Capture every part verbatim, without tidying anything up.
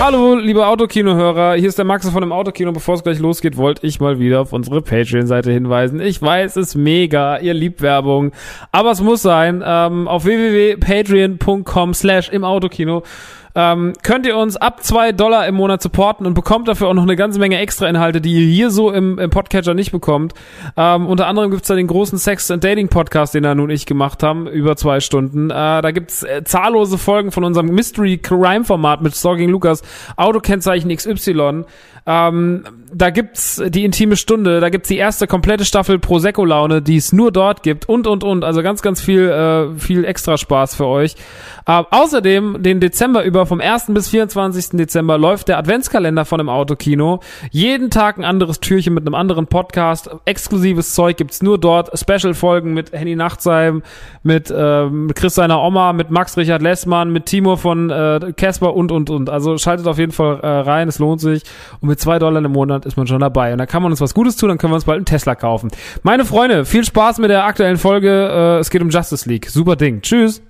Hallo, liebe Autokino-Hörer, hier ist der Max von dem Autokino. Bevor es gleich losgeht, wollte ich mal wieder auf unsere Patreon-Seite hinweisen. Ich weiß, es ist mega, ihr liebt Werbung, aber es muss sein. Ähm, auf w w w punkt patreon punkt com slash im Autokino Ähm, könnt ihr uns ab zwei Dollar im Monat supporten und bekommt dafür auch noch eine ganze Menge Extra-Inhalte, die ihr hier so im, im Podcatcher nicht bekommt. Ähm, unter anderem gibt's da den großen Sex- and Dating-Podcast, den Nanu und ich gemacht haben, über zwei Stunden. Äh, da gibt's äh, zahllose Folgen von unserem Mystery-Crime-Format mit Stalking Lukas, Autokennzeichen X Y. Ähm, da gibt's die intime Stunde, da gibt's die erste komplette Staffel Prosecco-Laune, die es nur dort gibt und, und, und. Also ganz, ganz viel, äh, viel extra Spaß für euch. Äh, außerdem, den Dezember über, vom ersten bis vierundzwanzigsten Dezember, läuft der Adventskalender von dem Autokino. Jeden Tag ein anderes Türchen mit einem anderen Podcast. Exklusives Zeug gibt's nur dort. Special-Folgen mit Henny Nachtsheim, mit, äh, mit Chris seiner Oma, mit Max Richard Lessmann, mit Timo von äh, Casper und, und, und. Also schaltet auf jeden Fall äh, rein, es lohnt sich. Und mit zwei Dollar im Monat ist man schon dabei. Und da kann man uns was Gutes tun, dann können wir uns bald einen Tesla kaufen. Meine Freunde, viel Spaß mit der aktuellen Folge. Äh, es geht um Justice League. Super Ding. Tschüss.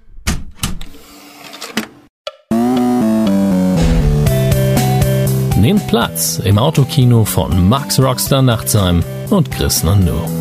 Nehmt Platz im Autokino von Max Rockstar Nachtsheim und Chris Nanu.